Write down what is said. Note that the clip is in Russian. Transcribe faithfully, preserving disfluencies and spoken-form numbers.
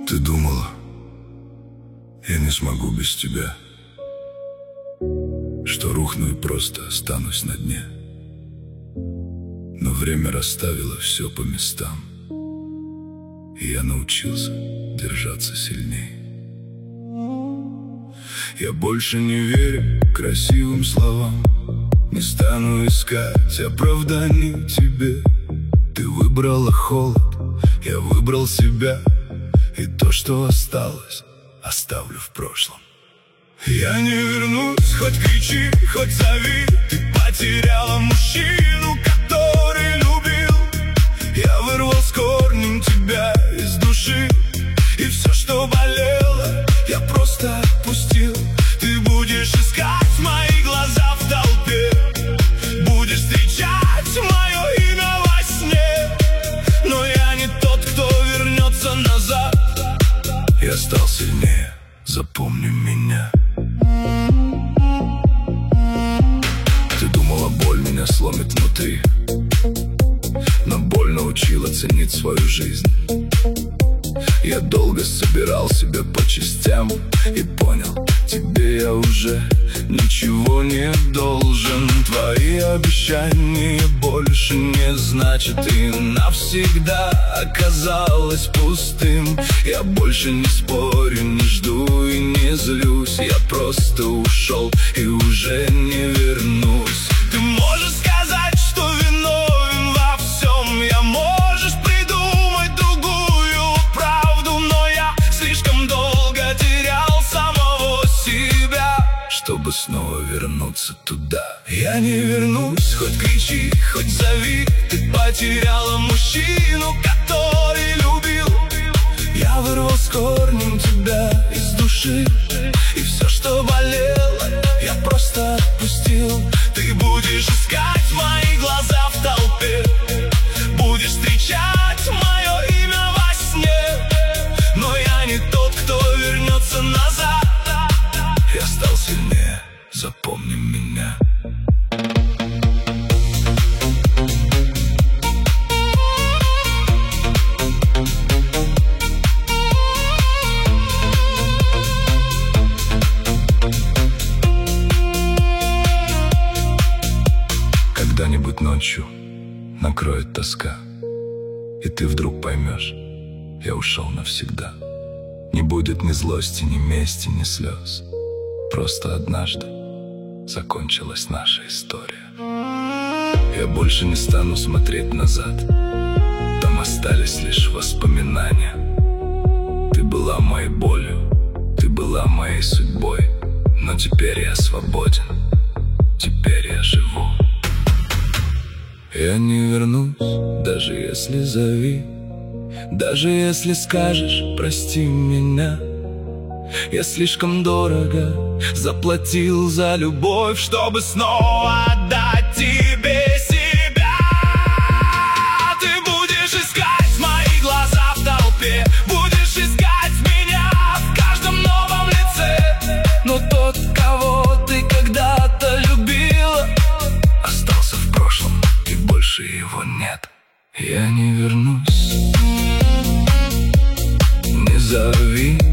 Ты думала, я не смогу без тебя, что рухну и просто останусь на дне. Но время расставило все по местам, и я научился держаться сильней. Я больше не верю красивым словам, не стану искать оправданий тебе. Ты выбрала холод, я выбрал себя, и то, что осталось, оставлю в прошлом. Я не вернусь, хоть кричи, хоть зови. Ты потеряла мужчину, который любил. Я вырвал с корнем тебя из души, и все, что болело, я просто отпустил. Ты будешь искать мои глаза в толпе, будешь встречать мое имя во сне. Но я не тот, кто вернется назад. Я стал сильнее, запомни меня. Ты думала, боль меня сломит внутри, но боль научила ценить свою жизнь. Я долго собирал себя по частям и понял, тебе я уже ничего не должен. Твои обещания больше не значат, и навсегда оказалось пустым. Я больше не спорю, не жду и не злюсь. Я просто ушел и уже не вернусь. Ты можешь сказать, что виновен во всем, я можешь придумать другую правду, но я слишком долго терял самого себя, чтобы снова вернуться туда. Я не вернусь, хоть кричи, хоть зови. Ты потеряла мужчину, который любил. Я вырвал с корнем тебя из души, и все, что болело, я просто отпустил. Ты будешь искать мои глаза в толпе, будешь встречать мое имя во сне. Но я не тот, кто вернется назад. Я стал сильнее, запомни меня. Когда-нибудь ночью накроет тоска, и ты вдруг поймешь, я ушел навсегда. Не будет ни злости, ни мести, ни слез. Просто однажды закончилась наша история. Я больше не стану смотреть назад, там остались лишь воспоминания. Ты была моей болью, ты была моей судьбой, но теперь я свободен, теперь я живу. Я не вернусь, даже если зови, даже если скажешь прости меня. Я слишком дорого заплатил за любовь, чтобы снова отдать тебе себя. Ты будешь искать мои глаза в толпе, будешь искать меня в каждом новом лице. Но тот, кого ты когда-то любила, остался в прошлом, и больше его нет. Я не вернусь, не зови.